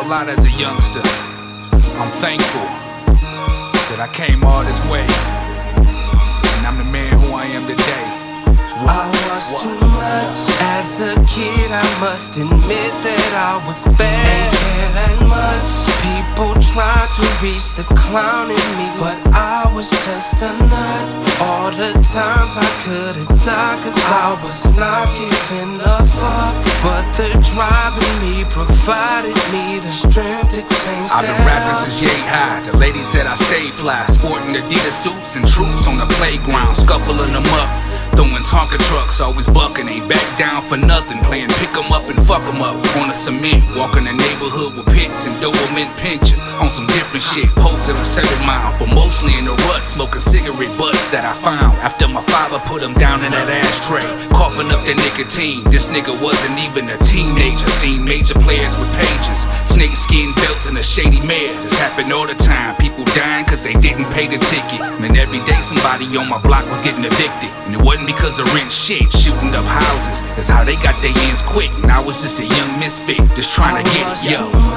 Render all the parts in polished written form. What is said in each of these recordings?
a lot as a youngster. I'm thankful that I came all this way, and I'm the man who I am today. I was too much as a kid, I must admit that I was bad. Ain't care that much. People tried to reach the clown in me, but I was just a nut. All the times I could've died, cause I was not giving a fuck. But the drive in me provided me the strength to change that. I've been rapping since yay high. The lady said I stay fly, sporting Adidas suits and troops on the playground, scuffling them up. Throwing Tonka trucks, always bucking, ain't back down for nothing. Playing pick 'em up and fuck 'em up on the cement. Walking the neighborhood with pits and Doberman pinches. On some different shit, posted on 7 Mile, but mostly in the rut, smoking cigarette butts that I found after my father put 'em down in that ashtray. Coughing up the nicotine, this nigga wasn't even a teenager. Seen major players with pages, snake skin belts and a shady mare. This happened all the time, people dying cause they didn't pay the ticket. Man, every day somebody on my block was getting evicted, and it wasn't because of rent shit, shooting up houses. That's how they got their ends quick, and I was just a young misfit, just trying to get it.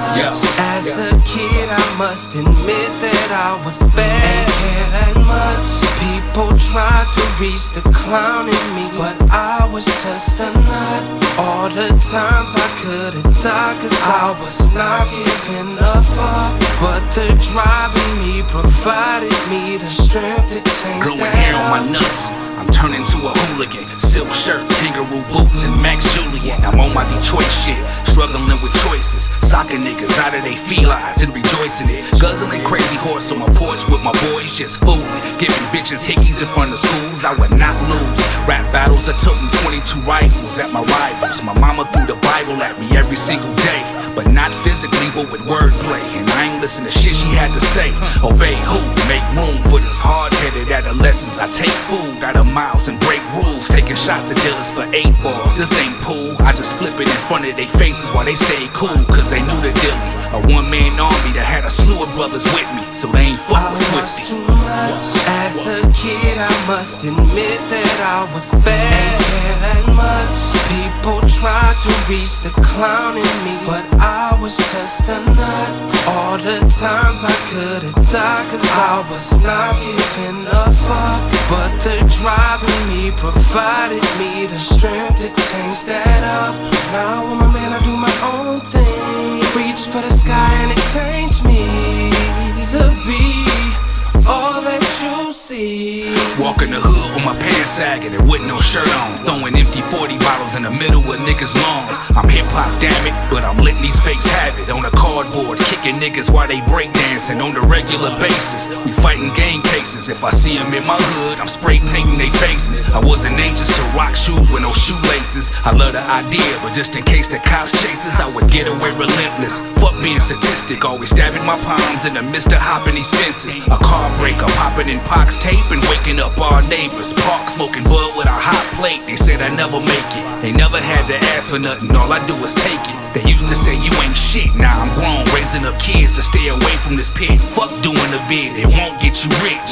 As a kid, I must admit that I was bad. Ain't care that much. People tried to reach the clown in me, but I was just a nut. All the times I could've died, cause I was not giving a fuck. But the drive in me provided me the strength to change that. Growing hair on my nuts, I'm turning to a hooligan. Silk shirt, kangaroo boots, and Max Julian. I'm on my Detroit shit, struggling with choices. Soccer niggas out of they felines and rejoicing it. Guzzling crazy horse on my porch with my boys just fooling. Giving bitches hickeys in front of schools, I would not lose. Rap battles, I took me 22 rifles at my rivals. My mama threw the Bible at me every single day, but not physically, but with wordplay. And I ain't listen to shit she had to say. Obey who? Make room for this hard-headed adolescents. I take food out of mouths and break rules, taking shots at dealers for 8 balls. This ain't pool, I just flip it in front of their faces while they stay cool, cause they knew the dilly. A one-man army that had a slew of brothers with me, so they ain't fuck with Swifty. Too much. As a kid, I must admit that I was bad. Ain't care that much. People tried to reach the clown in me, but I was just a nut. All the times I could've died, cause I was not giving a fuck. But the drive in me provided me the strength to change that up. Now I'm a man, I do my own thing. Reach for the sky and it changed me to be all that you see. Walking the hood with my pants sagging and with no shirt on, throwing empty 40 bottles in the middle of niggas' lawns. I'm hip-hop, damn it, but I'm letting these fakes have it. On a cardboard, kicking niggas while they break dancing on a regular basis. We fighting gang cases. If I see them in my hood, I'm spray painting their faces. I wasn't anxious to rock shoes with no shoelaces. I love the idea, but just in case the cops chase us, I would get away relentless. Fuck being sadistic, always stabbing my palms in the midst of hopping these fences. A car break, I'm popping in Pox tape and waking up our neighbors. Park smoking bud with a hot plate. They said I never make it. They never had to ask for nothing, all I do is take it. They used to say you ain't shit, now I'm grown, raising up kids to stay away from this pit. Fuck doing a bid, it won't get you rich.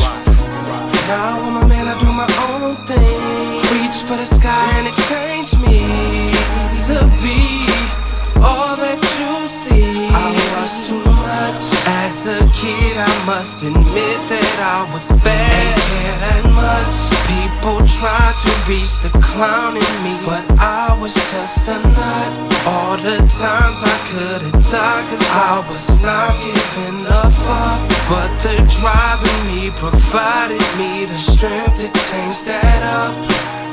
Now I'm a man, I do my own thing. Reach for the sky and it changed me to be all that you see. I was too much. As a kid, I must admit that I was bad. Ain't care that much. People tried to reach the clown in me, but I was just a nut. All the times I could've died, cause I was not giving a fuck. But the drive in me provided me the strength to change that up.